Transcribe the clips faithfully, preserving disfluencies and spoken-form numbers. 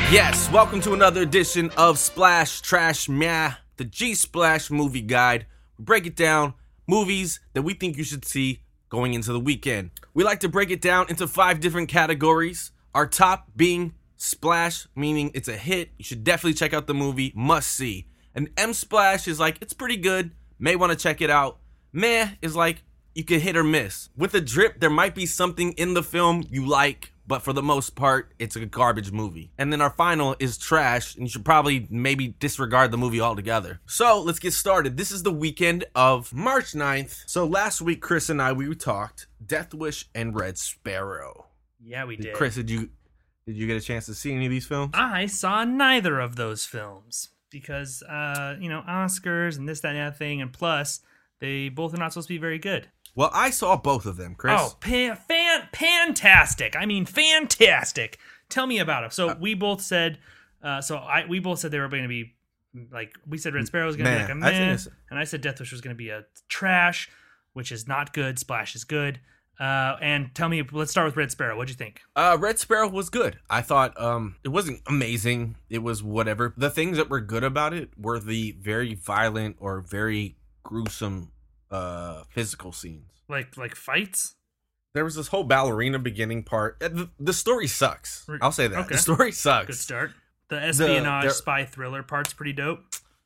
Yes, welcome to another edition of Splash Trash Meh, the G-Splash movie guide. We break it down, movies that we think you should see going into the weekend. We like to break it down into five different categories. Our top being Splash, meaning it's a hit. You should definitely check out the movie, must see. And M-Splash is like, it's pretty good, may want to check it out. Meh is like, you can hit or miss. With a drip, there might be something in the film you like, but for the most part, it's a garbage movie. And then our final is trash, and you should probably maybe disregard the movie altogether. So let's get started. This is the weekend of March ninth. So last week, Chris and I, we talked Death Wish and Red Sparrow. Yeah, we did. Chris, did you did you get a chance to see any of these films? I saw neither of those films because, uh, you know, Oscars and this, that, and that thing, and plus, they both are not supposed to be very good. Well, I saw both of them, Chris. Oh, pan, fan, fantastic! I mean, fantastic! Tell me about them. So uh, we both said, uh, so I we both said they were going to be like we said Red Sparrow was going to be like a meh, and I said Death Wish was going to be a trash, which is not good. Splash is good. Uh, and tell me, let's start with Red Sparrow. What'd you think? Uh, Red Sparrow was good. I thought um, it wasn't amazing. It was whatever. The things that were good about it were the very violent or very gruesome uh physical scenes, like like fights. There was this whole ballerina beginning part. The, the story sucks. I'll say that. Okay. The story sucks. Good start. The espionage the, spy thriller part's pretty dope.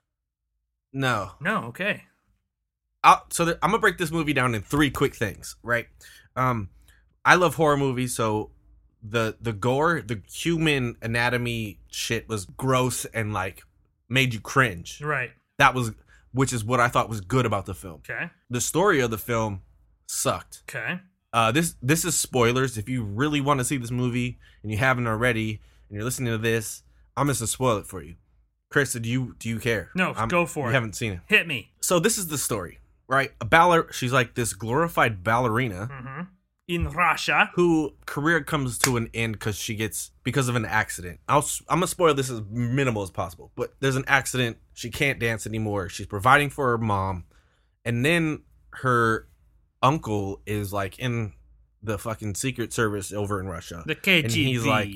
No. No. Okay. I'll, so there, I'm gonna break this movie down in three quick things. Right. Um, I love horror movies, so the the gore, the human anatomy shit was gross and like made you cringe. Right. That was. Which is what I thought was good about the film. Okay. The story of the film sucked. Okay. Uh, this this is spoilers. If you really want to see this movie and you haven't already, and you're listening to this, I'm just gonna spoil it for you. Chris, do you do you care? No, I'm, go for you it. You haven't seen it. Hit me. So this is the story, right? A baller. She's like this glorified ballerina. Mm-hmm. In Russia, who career comes to an end because she gets because of an accident. I'll, I'm gonna spoil this as minimal as possible, but there's an accident. She can't dance anymore. She's providing for her mom, and then her uncle is like in the fucking Secret Service over in Russia. The K G B, and he's like,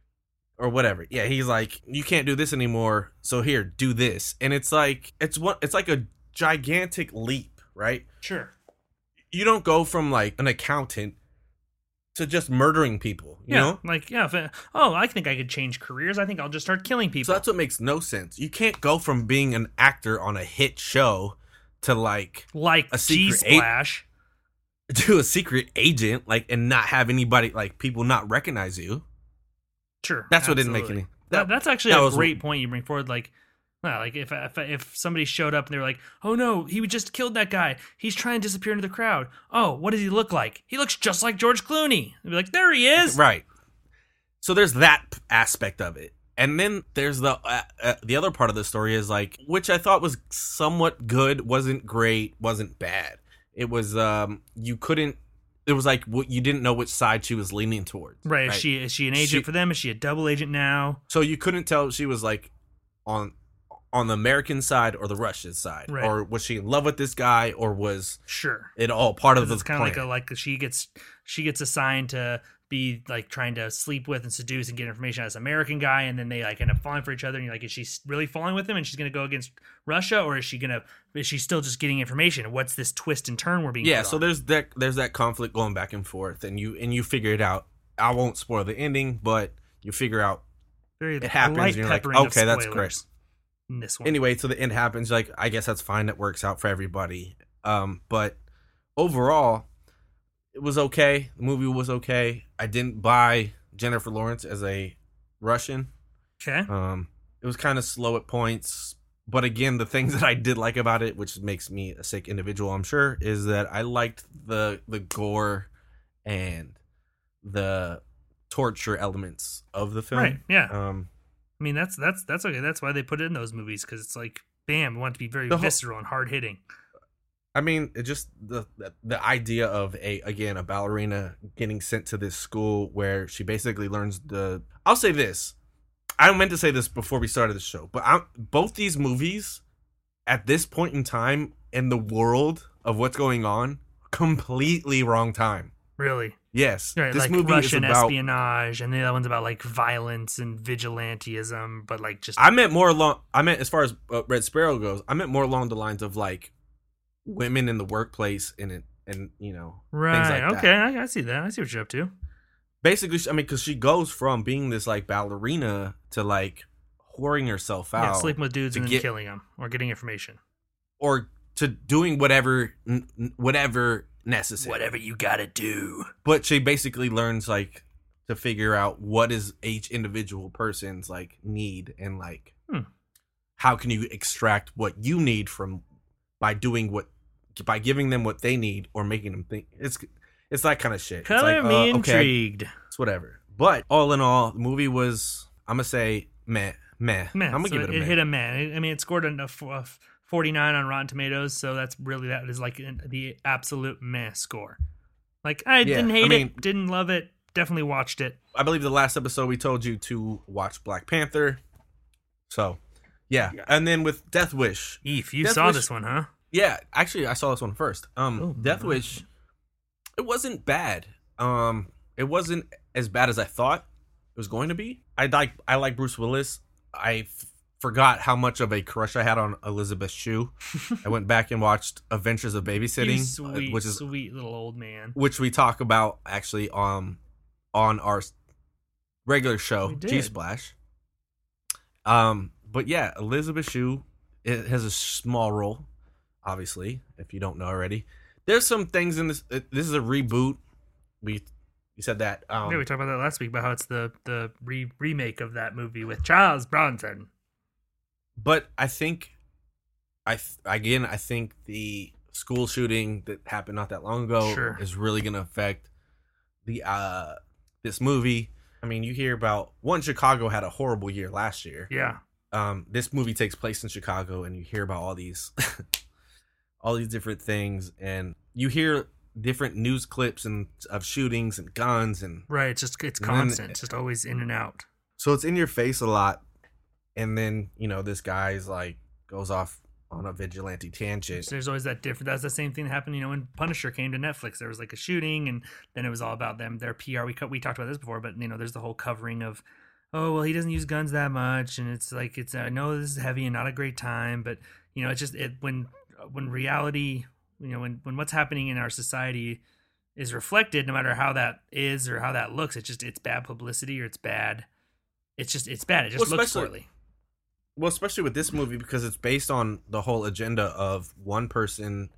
or whatever. Yeah, he's like, you can't do this anymore. So here, do this, and it's like it's what it's like a gigantic leap, right? Sure. You don't go from like an accountant to just murdering people, you yeah, know? Like, yeah, if it, oh, I think I could change careers. I think I'll just start killing people. So that's what makes no sense. You can't go from being an actor on a hit show to like like a secret G-Splash a- to a secret agent, like, and not have anybody, like, people not recognize you. Sure. That's absolutely. what didn't make any. That, that's actually that a was, great point you bring forward. Like, well, like if, if if somebody showed up and they were like, "Oh no, he just killed that guy. He's trying to disappear into the crowd." Oh, what does he look like? He looks just like George Clooney. They'd be like, "There he is." Right. So there's that aspect of it, and then there's the uh, uh, the other part of the story is like, which I thought was somewhat good, wasn't great, wasn't bad. It was um you couldn't. It was like what you didn't know which side she was leaning towards. Right. right? Is she is she an agent she, for them? Is she a double agent now? So you couldn't tell if she was like on. on the American side or the Russian side, right. Or was she in love with this guy, or was sure it all part of the it's kind plan? of like a like she gets she gets assigned to be like trying to sleep with and seduce and get information out of this American guy, and then they like end up falling for each other, and you're like, is she really falling with him and she's gonna go against Russia, or is she gonna is she still just getting information? What's this twist and turn we're being yeah put so on? there's that there's that conflict going back and forth, and you and you figure it out. I won't spoil the ending, but you figure out Very it happens, light and you're like, peppering of okay, that's spoilers great. In this one. Anyway, so the end happens. Like, I guess that's fine. That works out for everybody. Um, but overall, it was okay. The movie was okay. I didn't buy Jennifer Lawrence as a Russian. Okay. Um, it was kind of slow at points. But again, the things that I did like about it, which makes me a sick individual, I'm sure, is that I liked the the gore and the torture elements of the film. Right. Yeah. Um, I mean, that's that's that's okay. That's why they put it in those movies, because it's like, bam, we want it to be very whole, visceral and hard hitting. I mean, it just the, the the idea of a again a ballerina getting sent to this school where she basically learns the. I'll say this. I meant to say this before we started the show, but I'm, both these movies, at this point in time in the world of what's going on, completely wrong time. Really? Yes. Right, this like movie Russian is about espionage, and the other one's about like violence and vigilantism, but like just I meant more along. I meant as far as uh, Red Sparrow goes. I meant more along the lines of like women in the workplace and it, and you know right. things like okay, that. I, I see that. I see what you're up to. Basically, I mean, because she goes from being this like ballerina to like whoring herself out, Yeah, sleeping with dudes to and then get- killing them or getting information. or to doing whatever, n- n- whatever necessary. Whatever you gotta do. But she basically learns like to figure out what is each individual person's like need and like Hmm. how can you extract what you need from by doing what by giving them what they need or making them think it's it's that kind of shit. Color it's like, me uh, okay, intrigued. it's whatever. But all in all, the movie was I'm gonna say meh meh. Man, I'm gonna so give it a it meh. hit a man. I mean, it scored a, a forty-nine on Rotten Tomatoes, so that's really that is like the absolute meh score. Like I Yeah, didn't hate I mean- it, didn't love it, definitely watched it. I believe the last episode we told you to watch Black Panther. So yeah, and then with Death Wish. Eve, you Death saw Wish- this one, huh? Yeah, actually, I saw this one first. Um, Oh, Death my Wish, it wasn't bad. Um, it wasn't as bad as I thought it was going to be. I like I like Bruce Willis. I f- forgot how much of a crush I had on Elizabeth Shue. I went back and watched Adventures of Babysitting, You uh, sweet, which is sweet little old man. which we talk about actually um on our regular show We did. G Splash. Um, but yeah, Elizabeth Shue it has a small role. Obviously, if you don't know already, there's some things in this. uh, This is a reboot. We you said that. Um, yeah, we talked about that last week about how it's the the re- remake of that movie with Charles Bronson. but I think, I th- again, I think the school shooting that happened not that long ago Sure. is really going to affect the uh this movie. I mean, you hear about one Chicago had a horrible year last year. Yeah, Um, this movie takes place in Chicago, and you hear about all these, all these different things, and you hear different news clips and of shootings and guns, and right. It's just it's And then- constant. It's just always in and out. so it's in your face a lot. And then you know this guy's like goes off on a vigilante tangent. So there's always that different. That's the same thing that happened. You know, when Punisher came to Netflix, there was like a shooting, and then it was all about them, their P R. We co- we talked about this before, but you know, there's the whole covering of, oh well, he doesn't use guns that much, and it's like it's. I know this is heavy and not a great time, but you know, it's just it when when reality, you know, when when what's happening in our society is reflected, no matter how that is or how that looks, it's just it's bad publicity or it's bad. It's just it's bad. It just Well, looks especially- poorly. Well, especially with this movie because it's based on the whole agenda of one person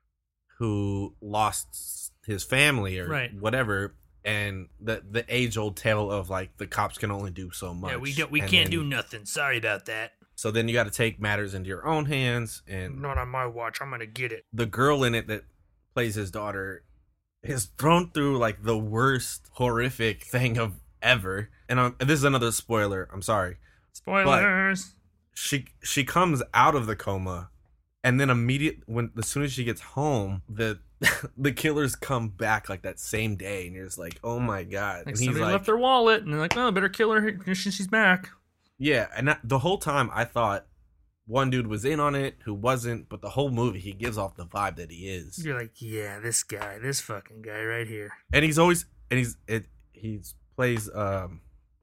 who lost his family or Right. whatever, and the the age old tale of like the cops can only do so much. Yeah, we don't we And can't then- do nothing. Sorry about that. So then you got to take matters into your own hands, and Not on my watch. I'm gonna get it. the girl in it that plays his daughter is thrown through like the worst horrific thing of ever. And um, this is another spoiler. I'm sorry. Spoilers. She she comes out of the coma, and then immediate when as soon as she gets home, the the killers come back like that same day, and you're just like, oh my god. Like and he's somebody like, left their wallet, and they're like, "Oh, better kill her since she's back." yeah. And that, the whole time I thought one dude was in on it who wasn't, but the whole movie he gives off the vibe that he is. You're like, "Yeah, this guy, this fucking guy right here." And he's always and he's it he's plays um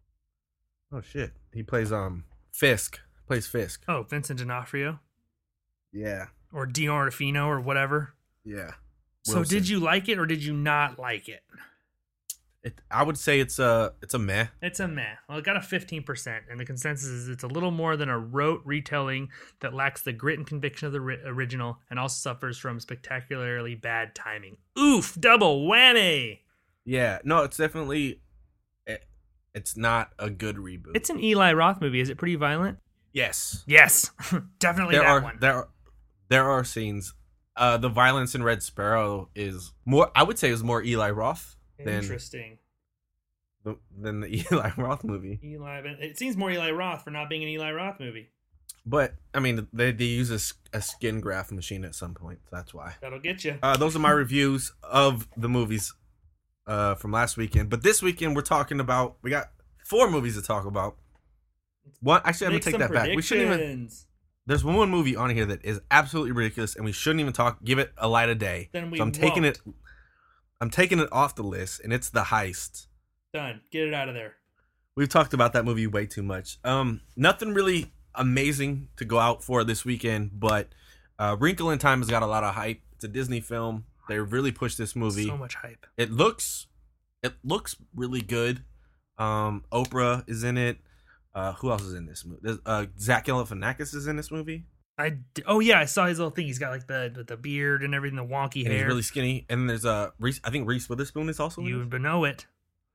oh shit he plays um Fisk plays Fisk. Oh, Vincent D'Onofrio Yeah, or D'Onofrio or whatever. yeah. So, did you like it or did you not like it? It, I would say it's a it's a meh. It's a meh. Well, it got a fifteen percent, and the consensus is it's a little more than a rote retelling that lacks the grit and conviction of the ri- original and also suffers from spectacularly bad timing. Oof, double whammy. Yeah, no, it's definitely it, it's not a good reboot. It's an Eli Roth movie. Is it pretty violent? yes, Yes, definitely there that are one. there are, there are scenes. Uh, the violence in Red Sparrow is more. I would say is more Eli Roth than Interesting. the, than the Eli Roth movie. Eli, it seems more Eli Roth for not being an Eli Roth movie. But I mean, they they use a, s- a skin graft machine at some point. So that's why. That'll get you. Uh, those are my reviews of the movies uh, from last weekend. But this weekend we're talking about. We got four movies to talk about. One, actually, I'm Make gonna take some that back. We shouldn't even. predictions. There's one movie on here that is absolutely ridiculous, and we shouldn't even talk. Give it a light of day. Then we so I'm taking won't. it. I'm taking it off the list, and it's The Heist. Done. Get it out of there. We've talked about that movie way too much. Um, nothing really amazing to go out for this weekend, but uh, Wrinkle in Time has got a lot of hype. It's a Disney film. They really pushed this movie. So much hype. It looks, it looks really good. Um, Oprah is in it. Uh, who else is in this movie? There's, uh, Zach Galifianakis is in this movie. I d- oh yeah, I saw his little thing. He's got like the with the beard and everything, the wonky And hair. he's really skinny. And there's uh, Reese. I think Reese Witherspoon is also in You it. but know it.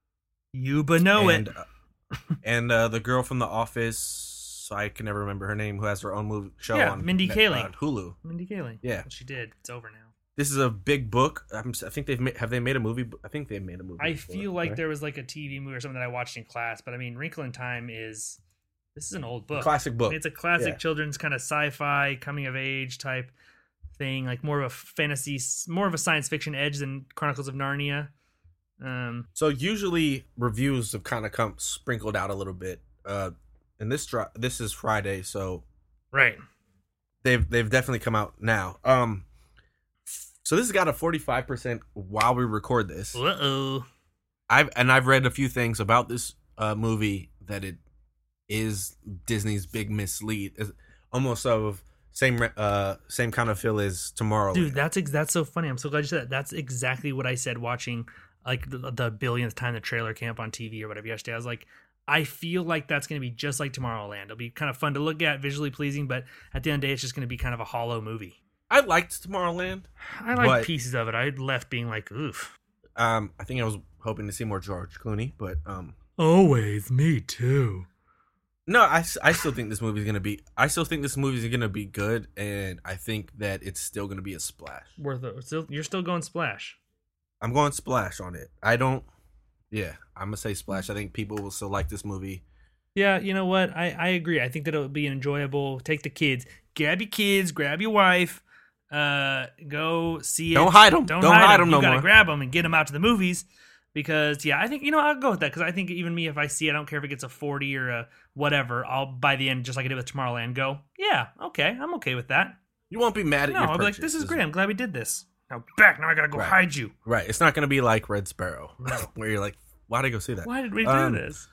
You but know and, it. Uh, and uh, the girl from The Office, I can never remember her name, who has her own movie show Yeah, on Mindy Net- Kaling. uh, Hulu. Mindy Kaling. Yeah. What she did. It's over now. This is a big book. I'm, I think they've made, have they made a movie? I think they've made a movie. I before, feel like right? there was like a T V movie or something that I watched in class, but I mean, Wrinkle in Time is this is an old book. Classic book. It's a classic Yeah. children's kind of sci-fi coming of age type thing, like more of a fantasy, more of a science fiction edge than Chronicles of Narnia. Um, So usually reviews have kind of come sprinkled out a little bit. Uh, and this dro- this is Friday, so right. they've they've definitely come out now. Um, so this has got a forty-five percent while we record this. Uh oh. I've and I've read a few things about this uh, movie that it is Disney's big mislead, is almost of same uh same kind of feel as Tomorrowland. Dude, that's ex- that's so funny. I'm so glad you said that. That's exactly what I said watching like the, the billionth time the trailer camp on T V or whatever yesterday. I was like, I feel like that's going to be just like Tomorrowland. It'll be kind of fun to look at, visually pleasing, but at the end of the day, it's just going to be kind of a hollow movie. I liked Tomorrowland. I like But- pieces of it. I left being like, oof. Um, I think I was hoping to see more George Clooney, but um, Always, me too. no, I, s- I still think this movie is gonna be. I still think this movie is gonna be good, and I think that it's still gonna be a splash. Worth it. Still, you're still going Splash. I'm going splash on it. I don't. Yeah, I'm gonna say splash. I think people will still like this movie. Yeah, you know what? I, I agree. I think that it'll be enjoyable. Take the kids, grab your kids, grab your wife, uh, go see it. Don't hide 'em. Don't, Don't hide, hide 'em. 'em You no gotta more. grab them and get them out to the movies. Because yeah, I think you know I'll go with that. Because I think even me, if I see it, I don't care if it gets a forty or a whatever. I'll by the end, just like I did with Tomorrowland, go yeah, okay, I'm okay with that. You won't be mad at No, your I'll be like, purchase. this is great. I'm glad we did this. Now back. Now I gotta go Right. hide you. Right. It's not gonna be like Red Sparrow, where you're like, why did I go see that? Why did we do Um, this?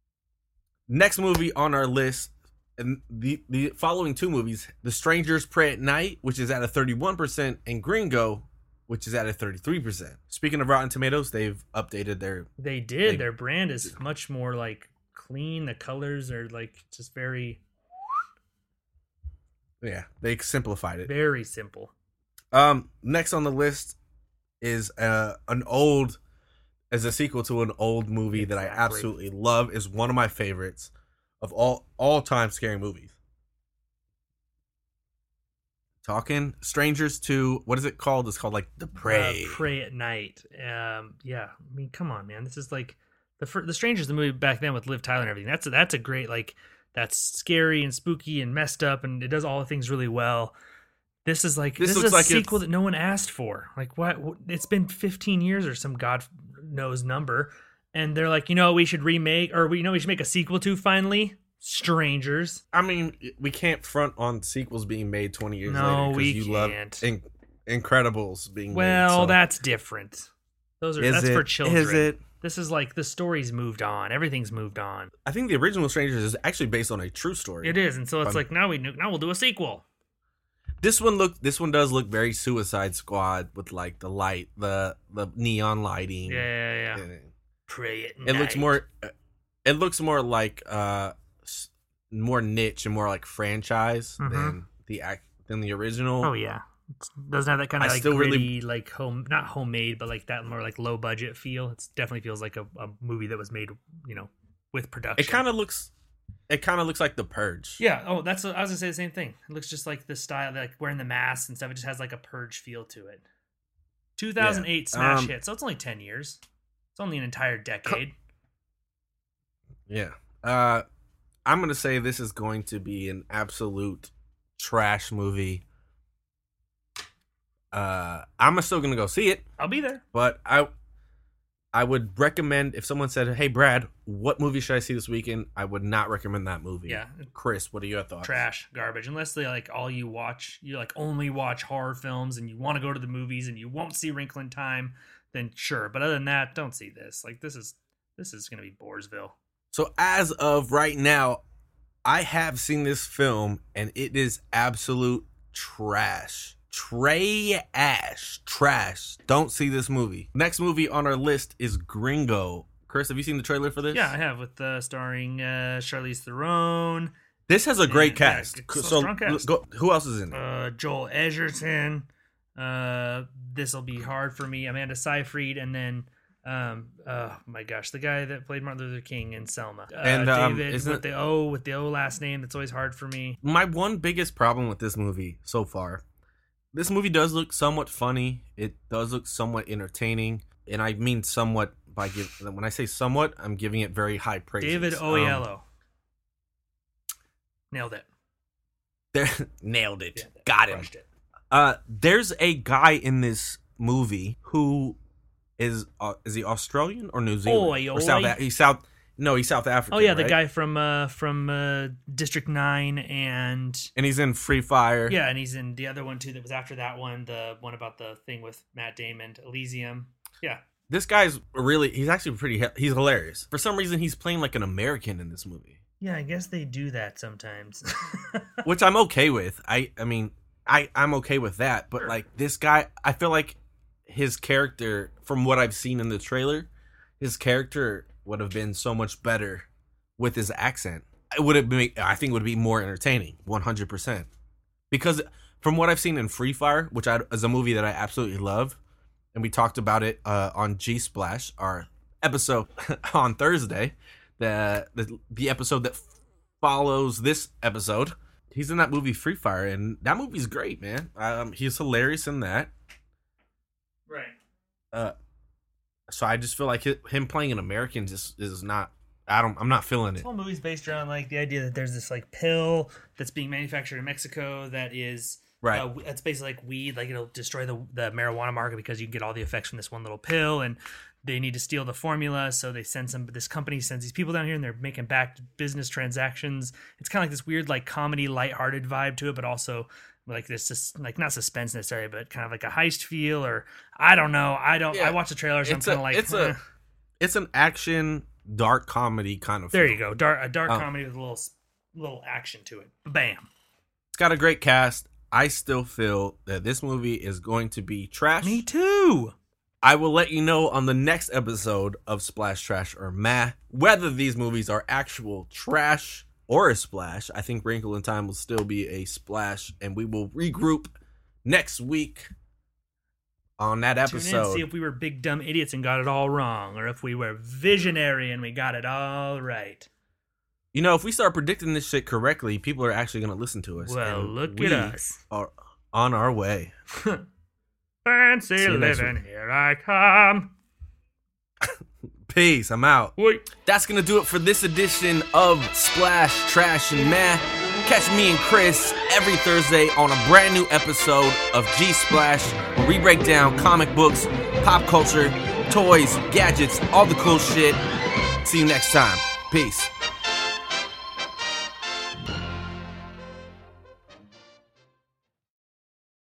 Next movie on our list, and the the following two movies: The Strangers Pray at Night, which is at a thirty-one percent, and Gringo, which is at a thirty-three percent. Speaking of Rotten Tomatoes, they've updated their. They did. They- Their brand is much more like clean. The colors are like just very, Yeah, they simplified it. very simple. Um, next on the list is uh an old, as a sequel to an old movie that I Exactly. absolutely love. Is one of my favorites of all all time scary movies. Talking Strangers to what is it called? It's called like The Prey. Uh, Pray at Night. Um, yeah. I mean, come on, man. This is like the fir- the Strangers, the movie back then with Liv Tyler and everything. That's a, that's a great like that's scary and spooky and messed up and it does all the things really well. This is like This this, is looks a like sequel it's- that no one asked for. Like what? what- It's been fifteen years or some god knows number, and they're like, you know, we should remake or we you know we should make a sequel to finally Strangers. I mean, we can't front on sequels being made twenty years No, later we you can't. love in- Incredibles being Well, made. so- that's different. Those are Is that's it? for children. Is it? This is like the story's moved on. Everything's moved on. I think the original Strangers is actually based on a true story. It is, and so it's Fun. like now we now we'll do a sequel. This one look. This one does look very Suicide Squad with like the light, the the neon lighting. Yeah, yeah, yeah. And It, Pray at it looks night. more. It looks more like uh, s- more niche and more like franchise Mhm. than the act than the original. Oh yeah, it doesn't have that kind of I like still really- gritty, like home, not homemade, but like that more like low budget feel. It definitely feels like a, a movie that was made, you know, with production. It kind of looks. It kind of looks like The Purge. Yeah. Oh, that's I was gonna say the same thing. It looks just like the style, like wearing the masks and stuff. It just has like a Purge feel to it. two thousand eight Yeah. smash Um, hit, so it's only ten years. It's only an entire decade. Yeah. Uh, I'm gonna say this is going to be an absolute trash movie. Uh, I'm still gonna go see it, I'll be there. but I, I would recommend if someone said, "Hey, Brad, what movie should I see this weekend?" I would not recommend that movie. Yeah. Chris, what are your thoughts? Trash, garbage. Unless they like all you watch, you like only watch horror films and you want to go to the movies and you won't see Wrinkle in Time, then sure. But other than that, don't see this. Like this is this is gonna be Boresville. So as of right now, I have seen this film and it is absolute trash. Trash. Trash. Don't see this movie. Next movie on our list is Gringo. Chris, have you seen the trailer for this? Yeah, I have, with uh, starring uh, Charlize Theron. This has a great and, cast. Yeah, so strong cast. Go, who else is in it? Uh, Joel Edgerton. Uh, this will be hard for me. Amanda Seyfried, and then um, oh my gosh, the guy that played Martin Luther King in Selma. Uh, and um, David with it, the O with the O last name. That's always hard for me. My one biggest problem with this movie so far, this movie does look somewhat funny. It does look somewhat entertaining, and I mean somewhat by give. When I say somewhat, I'm giving it very high praise. David Oyelowo. Um, Nailed it. There, nailed it. Yeah, Got him. It. Uh, there's a guy in this movie who is uh, is he Australian or New Zealand Oy, or South? He's South. No, he's South African. Oh yeah, right? the guy from uh, from uh, District Nine and and he's in Free Fire. Yeah, and he's in the other one too. That was after that one, the one about the thing with Matt Damon, Elysium. Yeah. This guy's really. He's actually pretty. He's hilarious. For some reason, he's playing like an American in this movie. Yeah, I guess they do that sometimes. Which I'm okay with. I I mean, I, I'm okay with that. But, like, this guy, I feel like his character, from what I've seen in the trailer, his character would have been so much better with his accent. It would have been, I think it would be more entertaining, one hundred percent. Because from what I've seen in Free Fire, which I, is a movie that I absolutely love, and we talked about it uh, on G-Splash, our episode on Thursday, The, the the episode that follows this episode, he's in that movie Free Fire, and that movie's great, man. Um, he's hilarious in that. Right. Uh, so I just feel like him playing an American just is not. I don't. I'm not feeling it. This whole movie's based around like the idea that there's this like pill that's being manufactured in Mexico that is right. Uh, it's basically like weed, like it'll destroy the the marijuana market because you can get all the effects from this one little pill, and they need to steal the formula, so they send some. This company sends these people down here, and they're making back business transactions. It's kind of like this weird, like comedy, lighthearted vibe to it, but also like this, just like not suspense necessarily, but kind of like a heist feel, or I don't know. I don't. Yeah. I watch the trailers. I'm kind of like it's eh. a it's an action dark comedy kind of. There film. you go, dark a dark um, comedy with a little little action to it. Bam! It's got a great cast. I still feel that this movie is going to be trash. Me too. I will let you know on the next episode of Splash, Trash, or Meh whether these movies are actual trash or a splash. I think Wrinkle in Time will still be a splash, and we will regroup next week on that episode. Tune in, see if we were big dumb idiots and got it all wrong, or if we were visionary and we got it all right. You know, if we start predicting this shit correctly, people are actually going to listen to us. Well, look at us. Are on our way. Fancy living, here I come. Peace, I'm out. Wait. That's going to do it for this edition of Splash, Trash, and Meh. Catch me and Chris every Thursday on a brand new episode of G-Splash, where we break down comic books, pop culture, toys, gadgets, all the cool shit. See you next time. Peace.